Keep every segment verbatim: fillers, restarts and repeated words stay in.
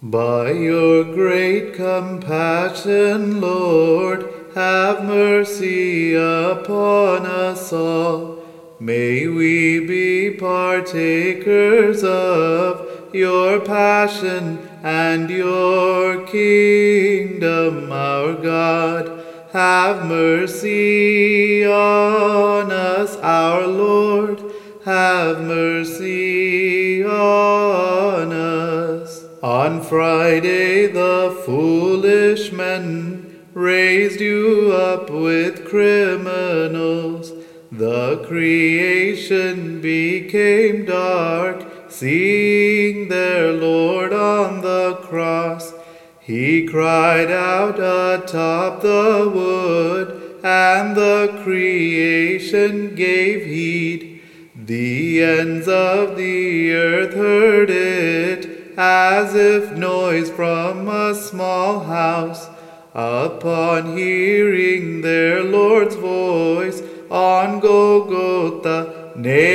By your great compassion, Lord, have mercy upon us all. May we be partakers of your passion and your kingdom, our God. Have mercy on us, our Lord. Have mercy on us. On Friday the foolish men raised you up with criminals. The creation became dark, seeing their Lord on the cross. He cried out atop the wood, and the creation gave heed. The ends of the earth heard it, as if noise from a small house. Upon hearing their Lord's voice on Golgotha,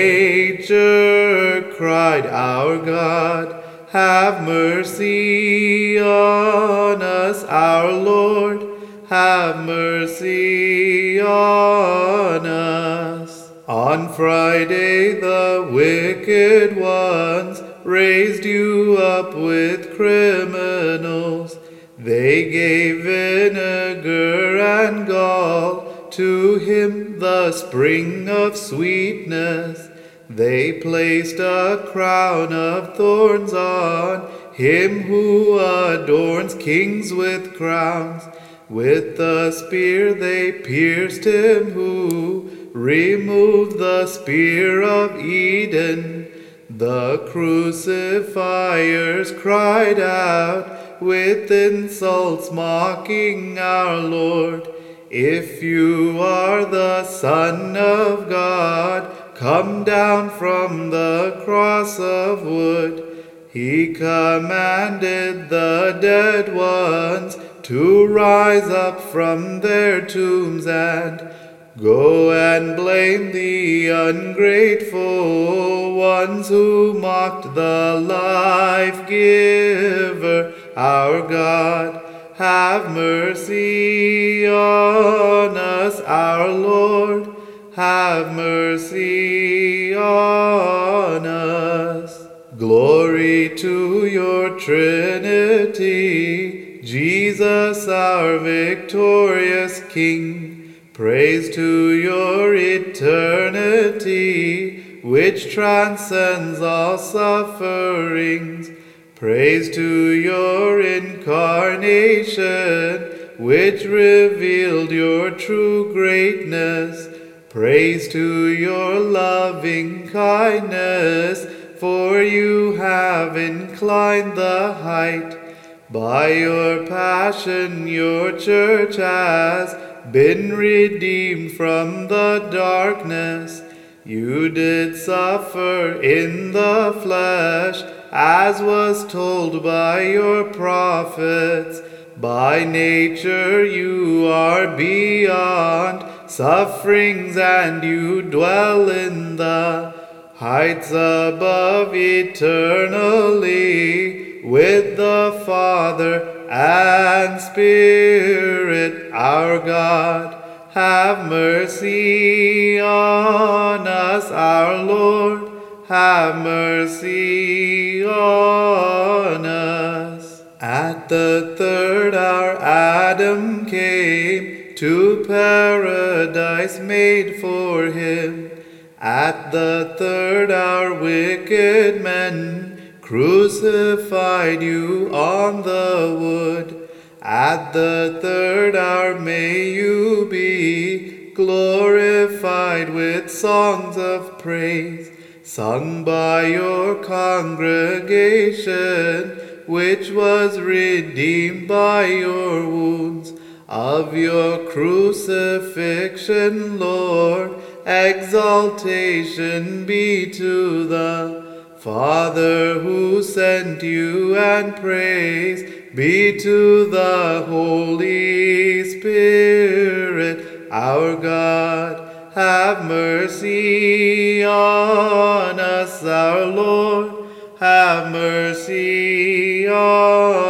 nature cried, our God. Have mercy on us, our Lord. Have mercy on us. On Friday the wicked ones raised you up with criminals. They gave vinegar and gall to him, the spring of sweetness. They placed a crown of thorns on him who adorns kings with crowns. With the spear they pierced him who removed the spear of Eden. The crucifiers cried out with insults, mocking our Lord. If you are the Son of God, come down from the cross of wood. He commanded the dead ones to rise up from their tombs and go and blame the ungrateful ones who mocked the life-giver, our God. Have mercy on us, our Lord. Have mercy on us. Glory to your Trinity, Jesus our victorious King. Praise to your eternity, which transcends all sufferings. Praise to your incarnation, which revealed your true greatness. Praise to your loving kindness, for you have inclined the height. By your passion your church has been redeemed from the darkness. You did suffer in the flesh, as was told by your prophets. By nature you are beyond sufferings, and you dwell in the heights above eternally with the Father and Spirit, our God. Have mercy on us, our Lord. Have mercy on us. At the third hour Adam came to paradise made for him. At the third hour wicked men crucified you on the wood. At the third hour may you be glorified with songs of praise, sung by your congregation, which was redeemed by your wounds. Of your crucifixion, Lord, exaltation be to the Father who sent you, and praise be to the Holy Spirit, our God. Have mercy on us, our Lord. Have mercy on us.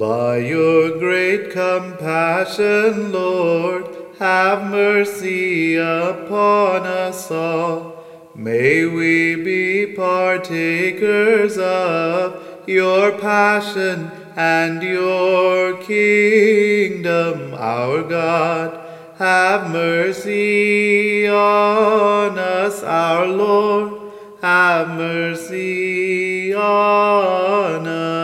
By your great compassion, Lord, have mercy upon us all. May we be partakers of your passion and your kingdom, our God. Have mercy on us, our Lord. Have mercy on us.